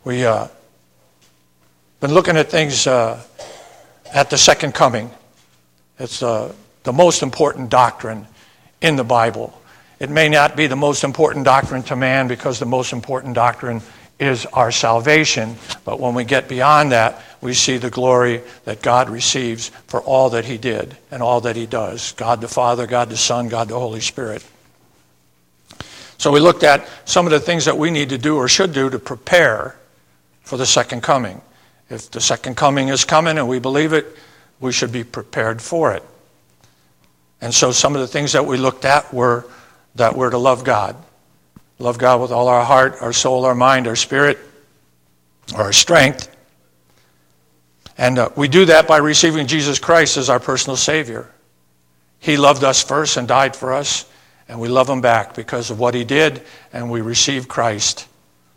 We been looking at things at the second coming. It's the most important doctrine in the Bible. It may not be the most important doctrine to man because the most important doctrine is our salvation. But when we get beyond that, we see the glory that God receives for all that he did and all that he does. God the Father, God the Son, God the Holy Spirit. So we looked at some of the things that we need to do or should do to prepare for the second coming. If the second coming is coming and we believe it, we should be prepared for it. And so some of the things that we looked at were that we're to love God. Love God with all our heart, our soul, our mind, our spirit, our strength. And we do that by receiving Jesus Christ as our personal Savior. He loved us first and died for us, and we love him back because of what he did, and we receive Christ.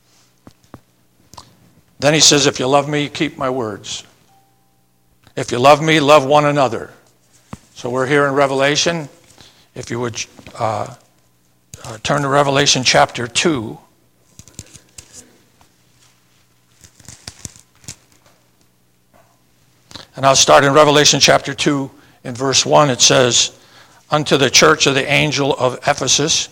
Then he says, if you love me, keep my words. If you love me, love one another. So we're here in Revelation. If you would turn to Revelation chapter 2. And I'll start in Revelation chapter 2 in verse 1. It says, unto the church of the angel of Ephesus,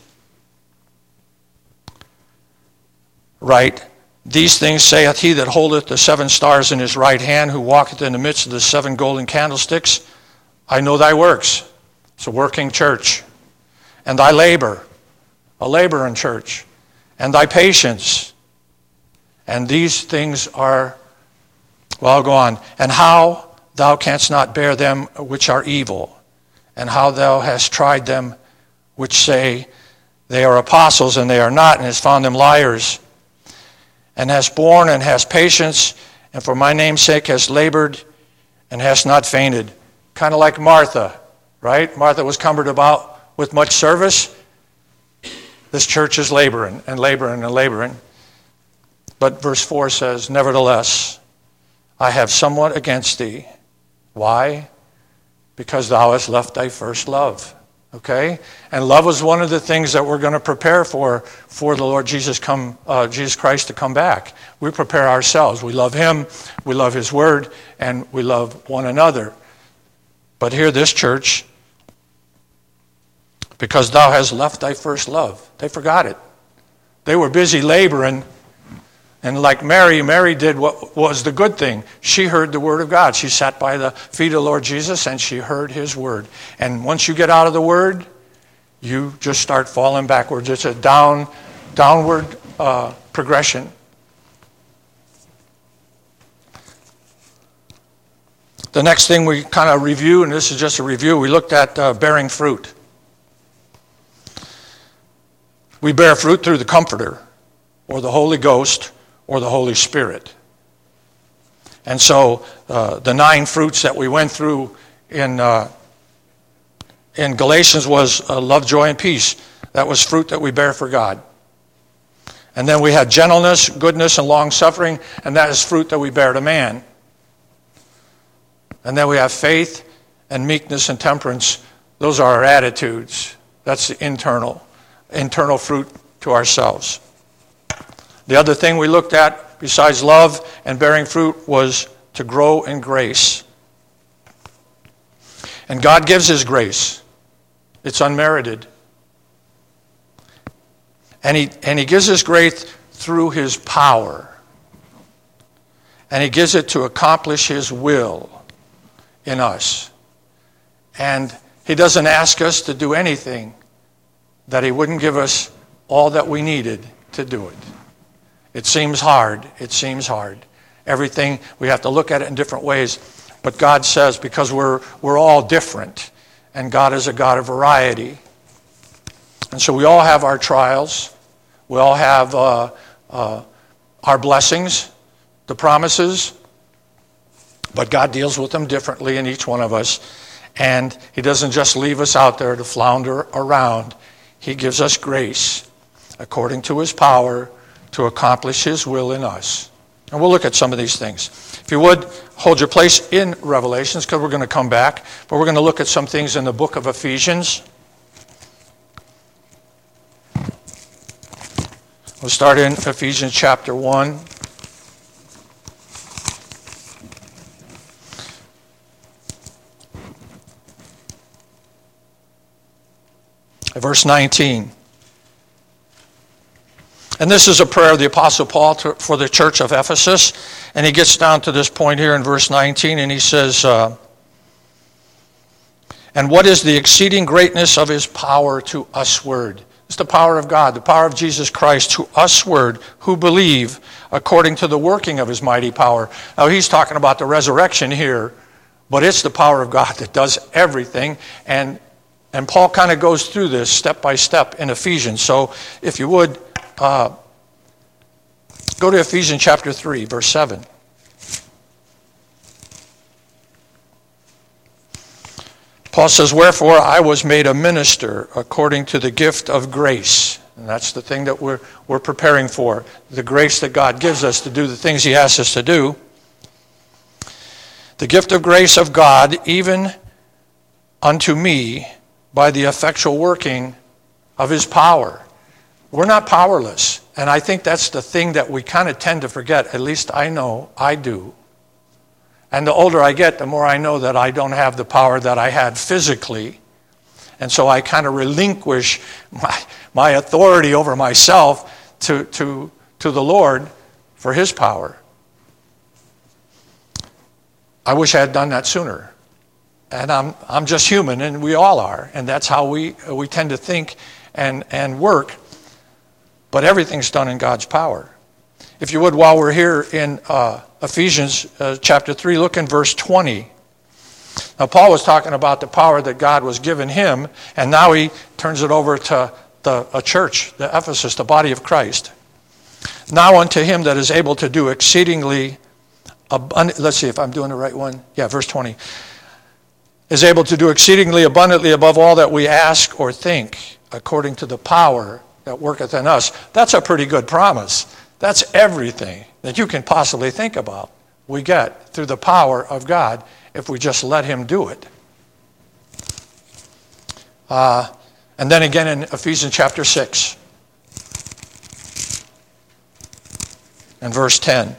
write, these things saith he that holdeth the 7 stars in his right hand, who walketh in the midst of the 7 golden candlesticks. I know thy works. It's a working church. And thy labor, a laboring church. And thy patience. And these things are, well, I'll go on. And how thou canst not bear them which are evil, and how thou hast tried them which say they are apostles, and they are not, and hast found them liars, and hast borne and hast patience, and for my name's sake hast labored, and hast not fainted. Kind of like Martha, right? Martha was cumbered about with much service. This church is laboring and laboring and laboring. But verse 4 says, nevertheless, I have somewhat against thee. Why? Because thou hast left thy first love. Okay? And love was one of the things that we're going to prepare for the Lord Jesus Christ to come back. We prepare ourselves. We love him, we love his word, and we love one another. But here this church, because thou hast left thy first love. They forgot it. They were busy laboring. And like Mary did what was the good thing. She heard the word of God. She sat by the feet of the Lord Jesus and she heard his word. And once you get out of the word, you just start falling backwards. It's a downward progression. The next thing we kind of review, and this is just a review, we looked at bearing fruit. We bear fruit through the Comforter, or the Holy Ghost, or the Holy Spirit. And so the 9 fruits that we went through in Galatians was love, joy, and peace. That was fruit that we bear for God. And then we had gentleness, goodness, and long-suffering, and that is fruit that we bear to man. And then we have faith and meekness and temperance. Those are our attitudes. That's the internal fruit to ourselves. The other thing we looked at, besides love and bearing fruit, was to grow in grace. And God gives his grace. It's unmerited. And he gives his grace through his power. And he gives it to accomplish his will in us. And he doesn't ask us to do anything that he wouldn't give us all that we needed to do it. It seems hard. It seems hard. Everything, we have to look at it in different ways. But God says, because we're all different, and God is a God of variety. And so we all have our trials. We all have our blessings, the promises. But God deals with them differently in each one of us. And he doesn't just leave us out there to flounder around. He gives us grace according to his power to accomplish his will in us. And we'll look at some of these things. If you would, hold your place in Revelations, because we're going to come back. But we're going to look at some things in the book of Ephesians. We'll start in Ephesians chapter 1. Verse 19. And this is a prayer of the Apostle Paul for the church of Ephesus. And he gets down to this point here in verse 19, and he says, and what is the exceeding greatness of his power to usward? It's the power of God, the power of Jesus Christ to usward who believe according to the working of his mighty power. Now he's talking about the resurrection here, but it's the power of God that does everything. And Paul kind of goes through this step by step in Ephesians. So if you would, go to Ephesians chapter 3, verse 7. Paul says, wherefore I was made a minister according to the gift of grace. And that's the thing that we're preparing for, the grace that God gives us to do the things he asks us to do. The gift of grace of God, even unto me, by the effectual working of his power. We're not powerless. And I think that's the thing that we kind of tend to forget. At least I know I do. And the older I get, the more I know that I don't have the power that I had physically. And so I kind of relinquish my authority over myself to the Lord for his power. I wish I had done that sooner. And I'm just human, and we all are. And that's how we tend to think and work. But everything's done in God's power. If you would, while we're here in Ephesians chapter 3, look in verse 20. Now, Paul was talking about the power that God was giving him, and now he turns it over to a church, the Ephesus, the body of Christ. Now unto him that is able to do exceedingly, let's see if I'm doing the right one. Yeah, verse 20. Is able to do exceedingly abundantly above all that we ask or think, according to the power that worketh in us. That's a pretty good promise. That's everything that you can possibly think about. We get through the power of God if we just let him do it. And then again in Ephesians chapter 6 and verse 10.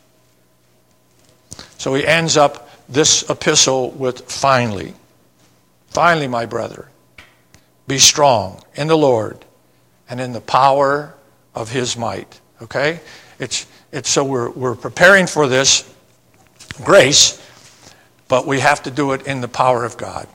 So he ends up this epistle with finally, my brother, be strong in the Lord and in the power of his might. Okay? It's so we're preparing for this grace, but we have to do it in the power of God.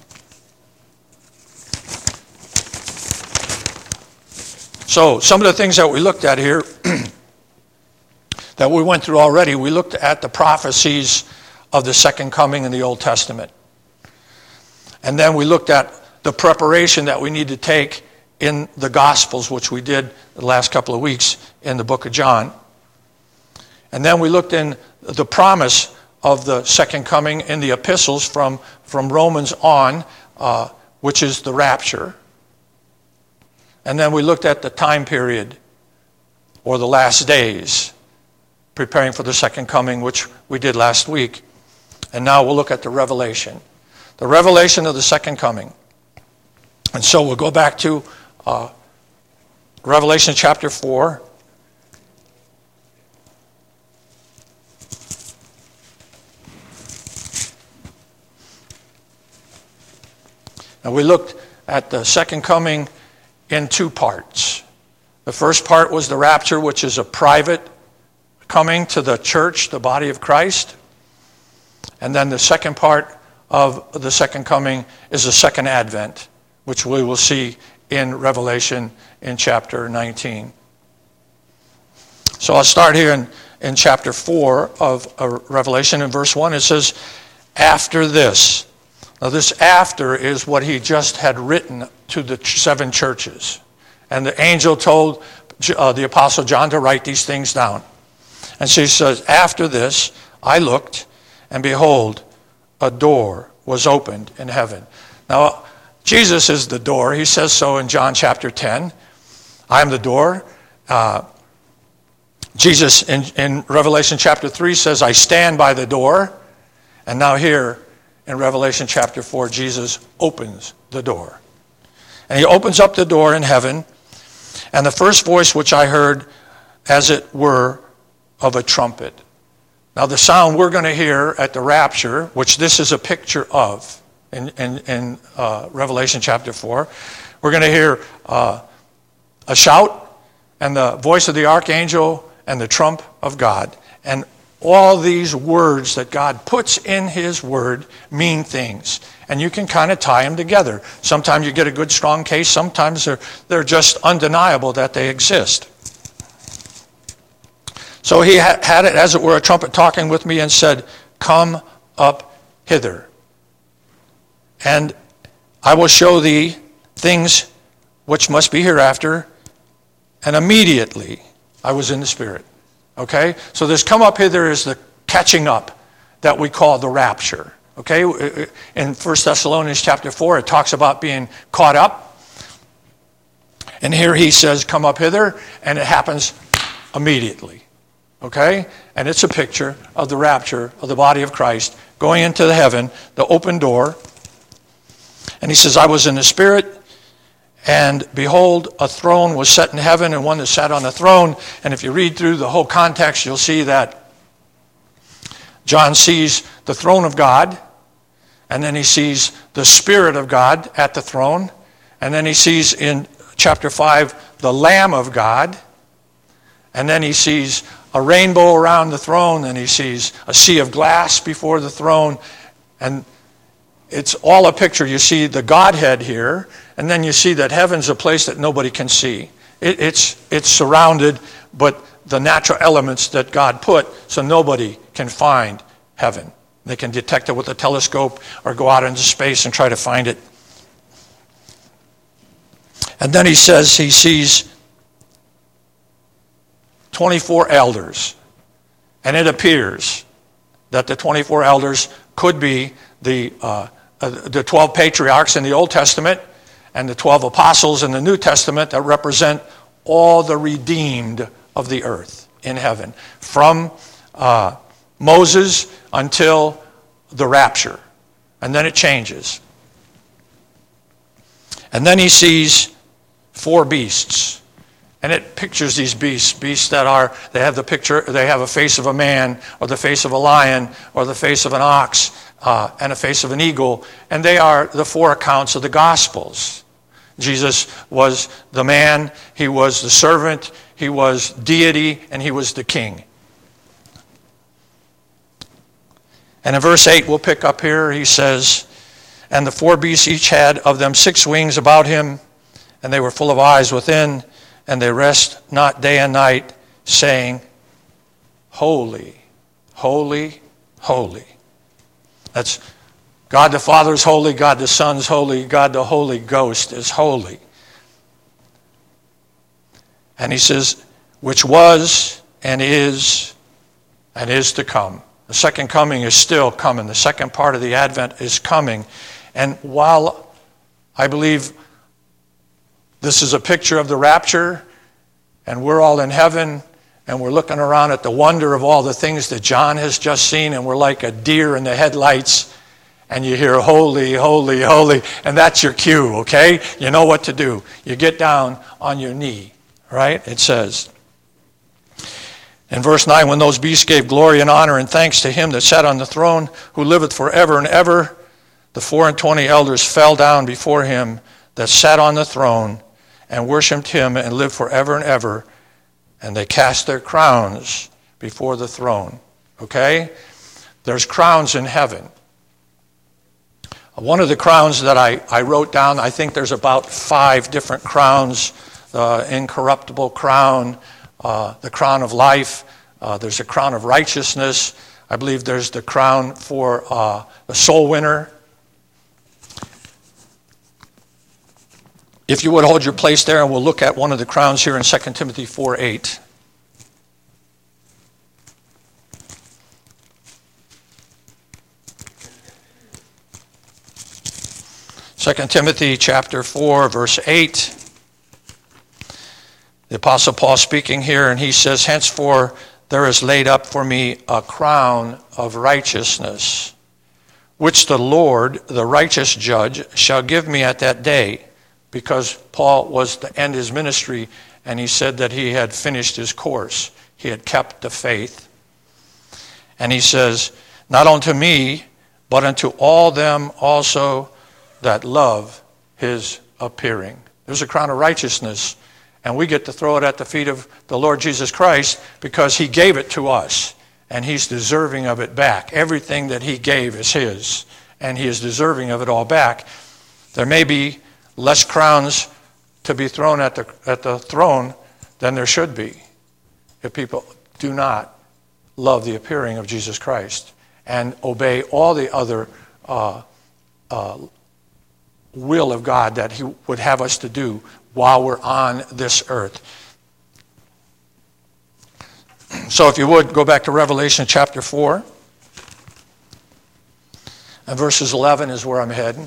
So some of the things that we looked at here that we went through already, we looked at the prophecies of the second coming in the Old Testament. And then we looked at the preparation that we need to take in the Gospels, which we did the last couple of weeks in the book of John. And then we looked in the promise of the second coming in the epistles from Romans on, which is the rapture. And then we looked at the time period, or the last days, preparing for the second coming, which we did last week. And now we'll look at the revelation of the second coming. And so we'll go back to Revelation chapter 4. Now we looked at the second coming in two parts. The first part was the rapture, which is a private coming to the church, the body of Christ. And then the second part of the second coming is the second advent, which we will see in Revelation in chapter 19. So I'll start here in chapter 4 of Revelation. In verse 1, it says, after this. Now this after is what he just had written to the 7 churches. And the angel told the apostle John to write these things down. And she says, after this I looked, and behold, a door was opened in heaven. Now, Jesus is the door. He says so in John chapter 10. I am the door. Jesus in Revelation chapter 3 says, I stand by the door. And now here in Revelation chapter 4, Jesus opens the door. And he opens up the door in heaven. And the first voice which I heard, as it were, of a trumpet. Now the sound we're going to hear at the rapture, which this is a picture of in Revelation chapter 4, We're going to hear a shout and the voice of the archangel and the trump of God. And all these words that God puts in his word mean things. And you can kind of tie them together. Sometimes you get a good, strong case. Sometimes they're just undeniable that they exist. So he had it, as it were, a trumpet talking with me and said, "Come up hither. And I will show thee things which must be hereafter." And immediately I was in the Spirit. Okay? So this come up hither is the catching up that we call the rapture. Okay? In 1 Thessalonians chapter 4, it talks about being caught up. And here he says, "Come up hither," and it happens immediately. Okay? And it's a picture of the rapture of the body of Christ going into the heaven, the open door. And he says, "I was in the Spirit, and behold, a throne was set in heaven, and one that sat on the throne." And if you read through the whole context, you'll see that John sees the throne of God, and then he sees the Spirit of God at the throne, and then he sees in chapter 5 the Lamb of God, and then he sees a rainbow around the throne, and he sees a sea of glass before the throne, and it's all a picture. You see the Godhead here, and then you see that heaven's a place that nobody can see. It's surrounded, but the natural elements that God put, so nobody can find heaven. They can detect it with a telescope or go out into space and try to find it. And then he says he sees 24 elders. And it appears that the 24 elders could be the 12 patriarchs in the Old Testament and the 12 apostles in the New Testament that represent all the redeemed of the earth in heaven, from Moses until the rapture. And then it changes. And then he sees 4 beasts. And it pictures these beasts that they have a face of a man, or the face of a lion, or the face of an ox, and a face of an eagle. And they are the 4 accounts of the Gospels. Jesus was the man, he was the servant, he was deity, and he was the king. And in verse 8, we'll pick up here, he says, "And the 4 beasts each had of them 6 wings about him, and they were full of eyes within, and they rest not day and night, saying, Holy, holy, holy." That's God the Father is holy, God the Son is holy, God the Holy Ghost is holy. And he says, "Which was and is to come." The second coming is still coming. The second part of the Advent is coming. And while I believe this is a picture of the rapture, and we're all in heaven, and we're looking around at the wonder of all the things that John has just seen, and we're like a deer in the headlights, and you hear holy, holy, holy, and that's your cue, okay? You know what to do. You get down on your knee, right? It says in verse 9, "When those beasts gave glory and honor and thanks to him that sat on the throne, who liveth forever and ever, the 24 elders fell down before him that sat on the throne, and worshipped him and lived forever and ever. And they cast their crowns before the throne." Okay? There's crowns in heaven. One of the crowns that I wrote down, I think there's about 5 different crowns. The incorruptible crown, the crown of life. There's a crown of righteousness. I believe there's the crown for the soul winner. If you would hold your place there, and we'll look at one of the crowns here in 2 Timothy 4:8. 2 Timothy chapter 4, verse 8. The Apostle Paul speaking here, and he says, "Henceforth there is laid up for me a crown of righteousness, which the Lord, the righteous judge, shall give me at that day." Because Paul was to end his ministry, and he said that he had finished his course. He had kept the faith. And he says, "Not unto me, but unto all them also that love his appearing." There's a crown of righteousness. And we get to throw it at the feet of the Lord Jesus Christ because he gave it to us. And he's deserving of it back. Everything that he gave is his. And he is deserving of it all back. There may be less crowns to be thrown at the throne than there should be if people do not love the appearing of Jesus Christ and obey all the other will of God that he would have us to do while we're on this earth. So if you would, go back to Revelation chapter 4. And verses 11 is where I'm heading.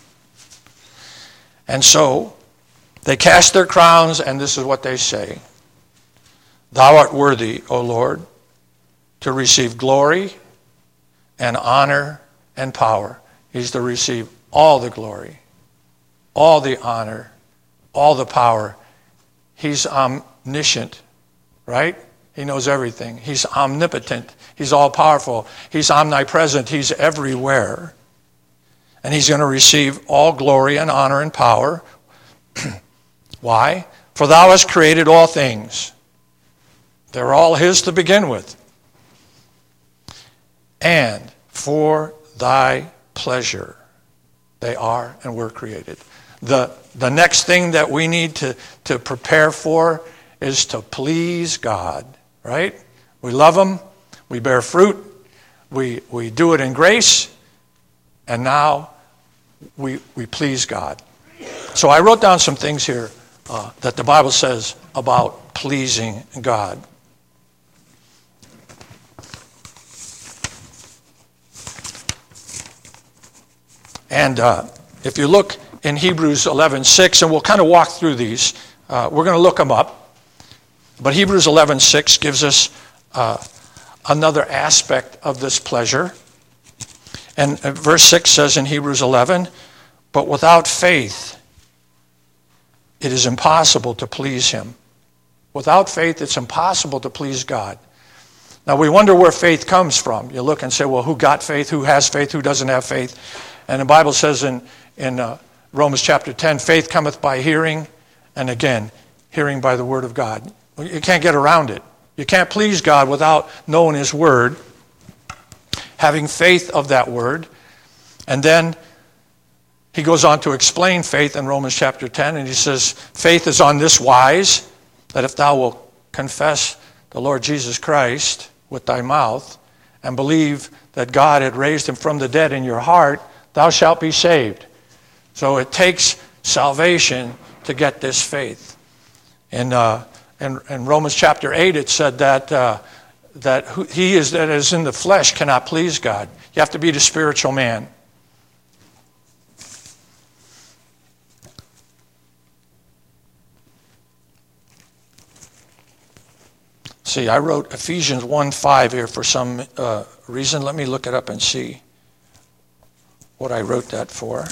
And so they cast their crowns, and this is what they say. Thou art worthy, O Lord, to receive glory and honor and power. He's to receive all the glory, all the honor, all the power. He's omniscient, right? He knows everything. He's omnipotent. He's all-powerful. He's omnipresent. He's everywhere. And he's going to receive all glory and honor and power. Why? For thou hast created all things. They're all his to begin with. And for thy pleasure they are and were created. The next thing that we need to prepare for is to please God, right? We love him, we bear fruit, we do it in grace, and now we please God. So I wrote down some things here that the Bible says about pleasing God. And if you look in Hebrews 11:6, and we'll kind of walk through these. We're going to look them up. But Hebrews 11:6 gives us another aspect of this pleasure. And verse 6 says in Hebrews 11, but without faith, it is impossible to please him. Without faith, it's impossible to please God. Now, we wonder where faith comes from. You look and say, well, who got faith? Who has faith? Who doesn't have faith? And the Bible says in Romans chapter 10, faith cometh by hearing, and again, hearing by the word of God. You can't get around it. You can't please God without knowing his word, having faith of that word. And then he goes on to explain faith in Romans chapter 10, and he says, faith is on this wise, that if thou wilt confess the Lord Jesus Christ with thy mouth, and believe that God had raised him from the dead in your heart, thou shalt be saved. So it takes salvation to get this faith. In Romans chapter 8, it said that he that is in the flesh cannot please God. You have to be the spiritual man. See, I wrote Ephesians 1:5 here for some reason. Let me look it up and see what I wrote that for.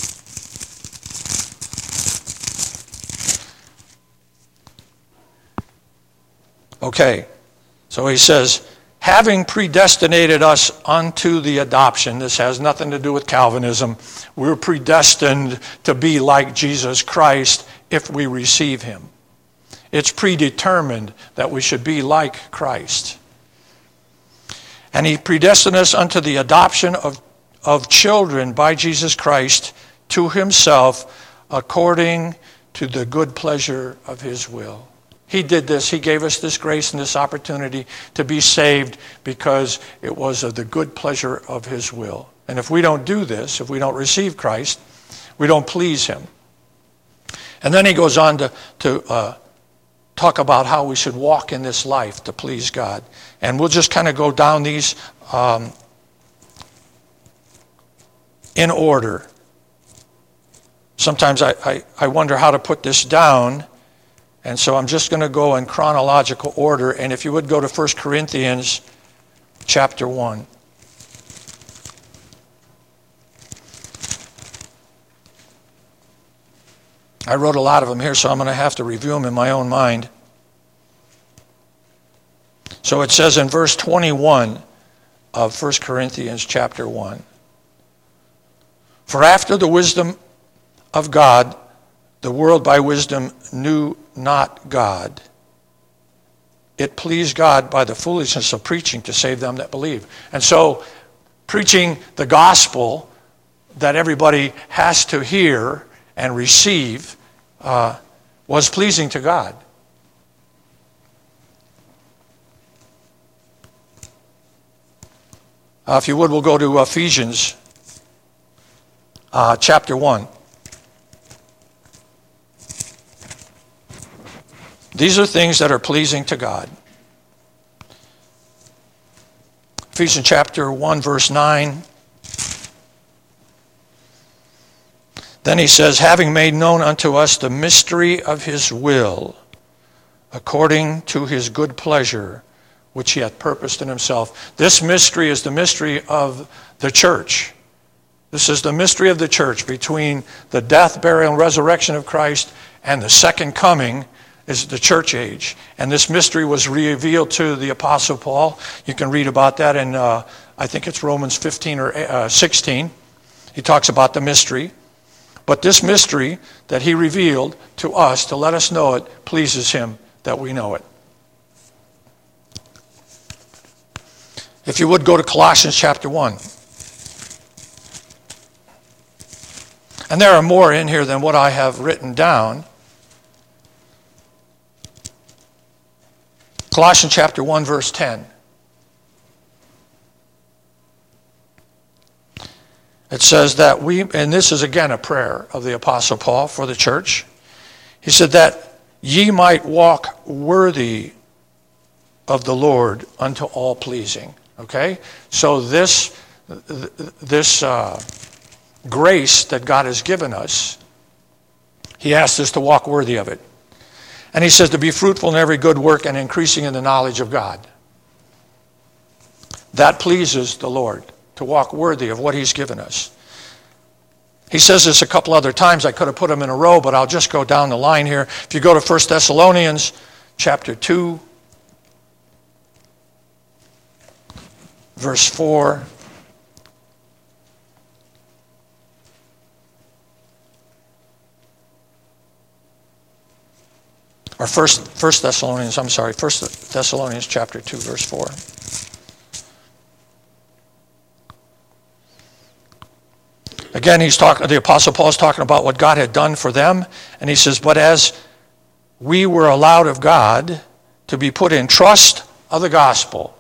Okay, so he says, having predestinated us unto the adoption. This has nothing to do with Calvinism. We're predestined to be like Jesus Christ if we receive him. It's predetermined that we should be like Christ. And he predestined us unto the adoption of children by Jesus Christ to himself according to the good pleasure of his will. He did this. He gave us this grace and this opportunity to be saved because it was of the good pleasure of his will. And if we don't do this, if we don't receive Christ, we don't please him. And then he goes on to talk about how we should walk in this life to please God. And we'll just kind of go down these in order. Sometimes I wonder how to put this down. And so I'm just going to go in chronological order. And if you would go to 1 Corinthians chapter 1. I wrote a lot of them here, so I'm going to have to review them in my own mind. So it says in verse 21 of 1 Corinthians chapter 1, for after the wisdom of God, the world by wisdom knew not God. It pleased God by the foolishness of preaching to save them that believe. And so, preaching the gospel that everybody has to hear and receive was pleasing to God. If you would, we'll go to Ephesians chapter 1. These are things that are pleasing to God. Ephesians chapter 1, verse 9. Then he says, having made known unto us the mystery of his will, according to his good pleasure, which he hath purposed in himself. This mystery is the mystery of the church. This is the mystery of the church between the death, burial, and resurrection of Christ and the second coming is the church age. And this mystery was revealed to the Apostle Paul. You can read about that in, I think it's Romans 15 or 16. He talks about the mystery. But this mystery that he revealed to us to let us know it pleases him that we know it. If you would go to Colossians chapter 1. And there are more in here than what I have written down. Colossians chapter 1, verse 10. It says that and this is again a prayer of the Apostle Paul for the church. He said that ye might walk worthy of the Lord unto all pleasing. Okay? So this grace that God has given us, he asks us to walk worthy of it. And he says to be fruitful in every good work and increasing in the knowledge of God. That pleases the Lord, to walk worthy of what he's given us. He says this a couple other times. I could have put them in a row, but I'll just go down the line here. If you go to 1 Thessalonians chapter 2, verse 4. Or 1 Thessalonians chapter 2, verse 4. Again, the Apostle Paul is talking about what God had done for them. And he says, but as we were allowed of God to be put in trust of the gospel,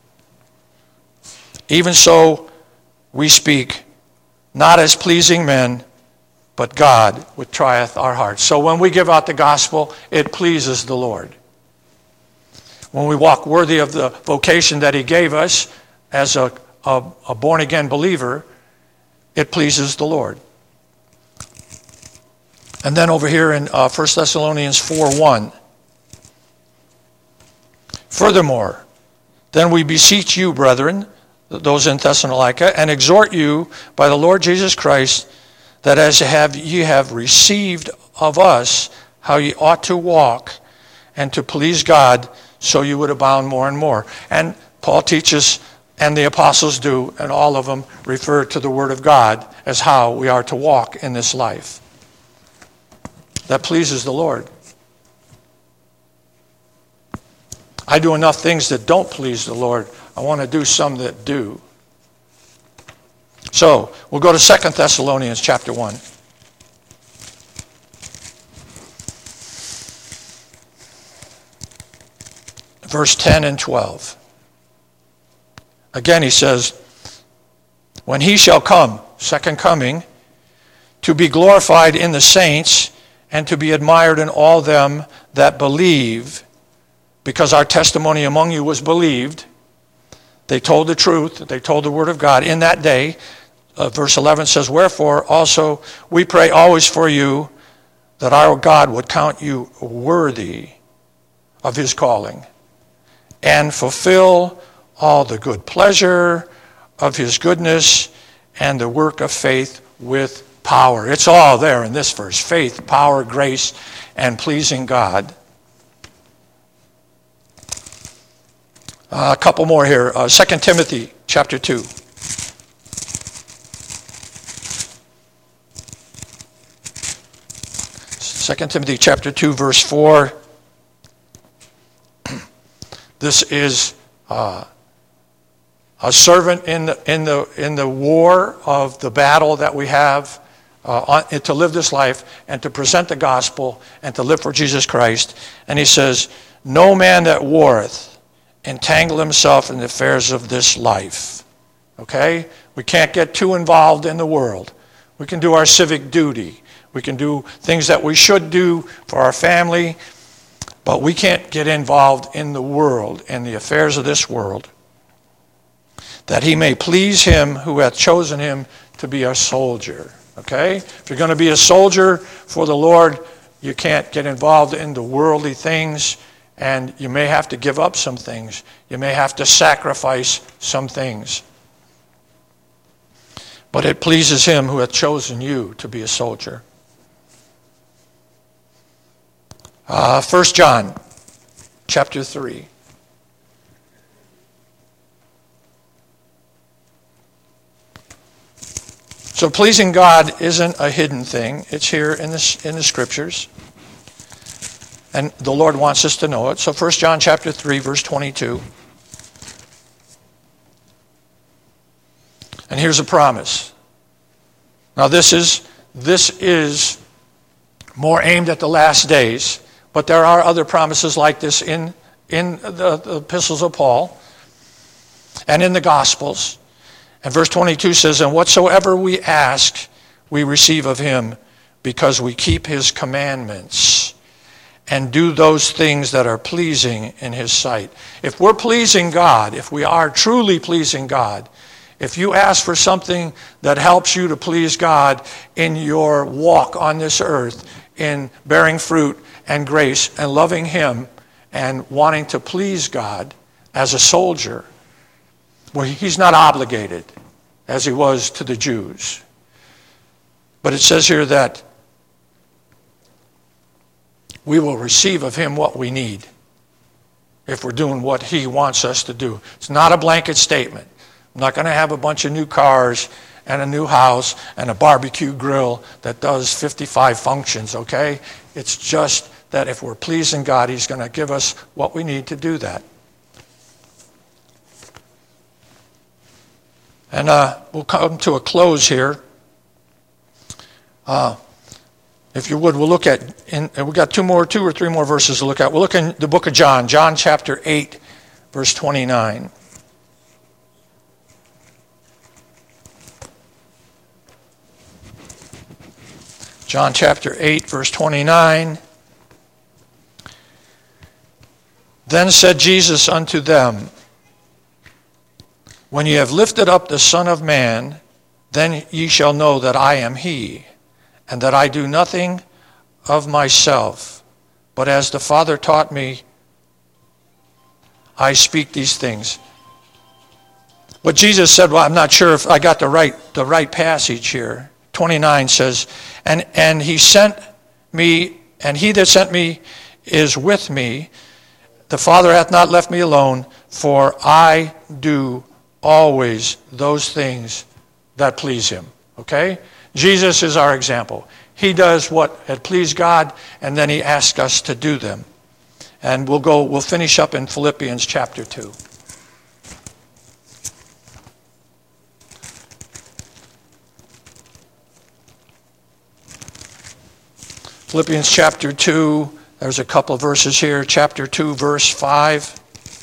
even so we speak, not as pleasing men, but God which trieth our hearts. So when we give out the gospel, it pleases the Lord. When we walk worthy of the vocation that he gave us as a born-again believer, it pleases the Lord. And then over here in 1 Thessalonians 4:1. Furthermore, then we beseech you, brethren, those in Thessalonica, and exhort you by the Lord Jesus Christ, that as ye have received of us how ye ought to walk and to please God, so you would abound more and more. And Paul teaches, and the apostles do, and all of them refer to the Word of God as how we are to walk in this life. That pleases the Lord. I do enough things that don't please the Lord. I want to do some that do. So, we'll go to 2 Thessalonians chapter 1. Verse 10 and 12. Again he says, when he shall come, second coming, to be glorified in the saints and to be admired in all them that believe, because our testimony among you was believed. They told the truth. They told the word of God in that day. Verse 11 says, wherefore also we pray always for you, that our God would count you worthy of his calling, and fulfill all the good pleasure of his goodness and the work of faith with power. It's all there in this verse. Faith, power, grace, and pleasing God. A couple more here. 2 Timothy chapter 2. 2 Timothy chapter 2, verse 4. This is a servant in the war of the battle that we have to live this life and to present the gospel and to live for Jesus Christ. And he says, no man that warreth entangle himself in the affairs of this life. Okay? We can't get too involved in the world. We can do our civic duty. We can do things that we should do for our family, but we can't get involved in the world, in the affairs of this world, that he may please him who hath chosen him to be a soldier. Okay? If you're going to be a soldier for the Lord, you can't get involved in the worldly things, and you may have to give up some things. You may have to sacrifice some things. But it pleases him who hath chosen you to be a soldier. 1 John chapter 3. So pleasing God isn't a hidden thing. It's here in the Scriptures. And the Lord wants us to know it. So 1 John chapter 3, verse 22. And here's a promise. Now this is more aimed at the last days, but there are other promises like this in the epistles of Paul and in the Gospels. And verse 22 says, and whatsoever we ask, we receive of him, because we keep his commandments and do those things that are pleasing in his sight. If we're pleasing God, if we are truly pleasing God, if you ask for something that helps you to please God in your walk on this earth, in bearing fruit and grace and loving him and wanting to please God as a soldier, well, he's not obligated as he was to the Jews. But it says here that we will receive of him what we need if we're doing what he wants us to do. It's not a blanket statement. I'm not going to have a bunch of new cars and a new house and a barbecue grill that does 55 functions, okay? It's just that if we're pleasing God, he's going to give us what we need to do that. And we'll come to a close here. If you would, we'll look at, we've got two or three more verses to look at. We'll look in the book of John, John chapter 8, verse 29. John chapter 8, verse 29. Then said Jesus unto them, when ye have lifted up the Son of Man, then ye shall know that I am he, and that I do nothing of myself, but as the Father taught me, I speak these things. But Jesus said, well, I'm not sure if I got the right passage here. 29 says, and he sent me, and he that sent me is with me. The Father hath not left me alone, for I do always those things that please him. Okay? Jesus is our example. He does what had pleased God, and then he asks us to do them. And we'll finish up in Philippians chapter 2. Philippians chapter 2, there's a couple of verses here. Chapter 2, verse 5.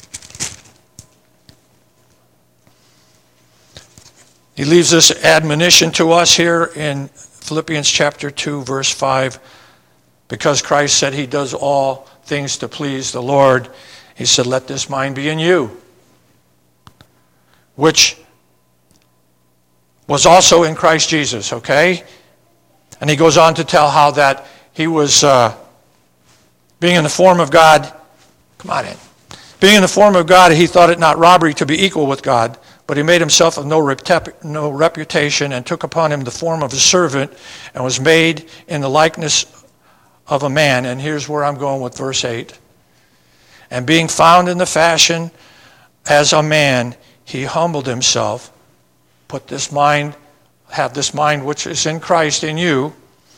He leaves this admonition to us here in Philippians chapter 2, verse 5. Because Christ said he does all things to please the Lord, he said, let this mind be in you, which was also in Christ Jesus, okay? And he goes on to tell how that he was being in the form of God. Come on in. Being in the form of God, he thought it not robbery to be equal with God, but he made himself of no reputation and took upon him the form of a servant and was made in the likeness of a man. And here's where I'm going with verse 8. And being found in the fashion as a man, he humbled himself, have this mind which is in Christ in you,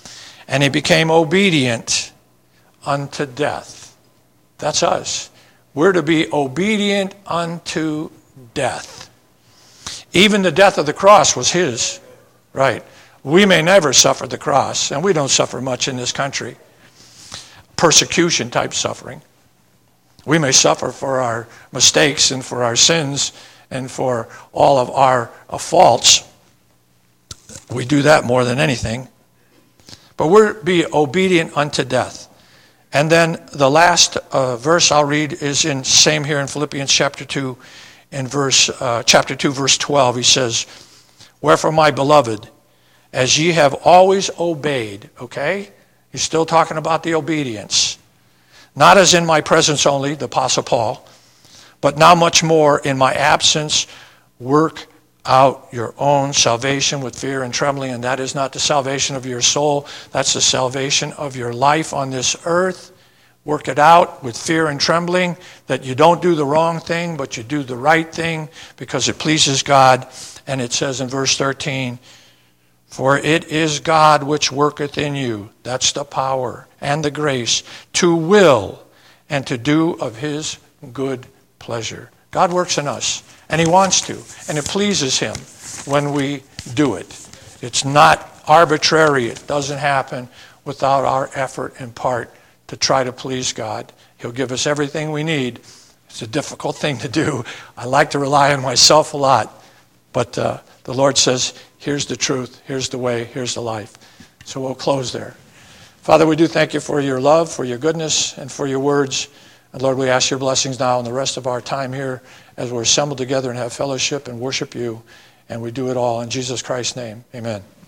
and he became obedient unto death. That's us. We're to be obedient unto death. Even the death of the cross was his. Right. We may never suffer the cross, and we don't suffer much in this country. Persecution type suffering. We may suffer for our mistakes and for our sins and for all of our faults. We do that more than anything. But we're be obedient unto death. And then the last verse I'll read is in same here in Philippians chapter 2, in chapter 2, verse 12. He says, "Wherefore, my beloved, as ye have always obeyed," okay? He's still talking about the obedience. "Not as in my presence only," the Apostle Paul, "but now much more in my absence, work out your own salvation with fear and trembling." And that is not the salvation of your soul. That's the salvation of your life on this earth. Work it out with fear and trembling, that you don't do the wrong thing, but you do the right thing because it pleases God. And it says in verse 13, "For it is God which worketh in you," that's the power and the grace, "to will and to do of his good pleasure." God works in us, and he wants to, and it pleases him when we do it. It's not arbitrary. It doesn't happen without our effort and part to try to please God. He'll give us everything we need. It's a difficult thing to do. I like to rely on myself a lot, but the Lord says, here's the truth, here's the way, here's the life. So we'll close there. Father, we do thank you for your love, for your goodness, and for your words. And Lord, we ask your blessings now on the rest of our time here as we're assembled together and have fellowship and worship you. And we do it all in Jesus Christ's name. Amen.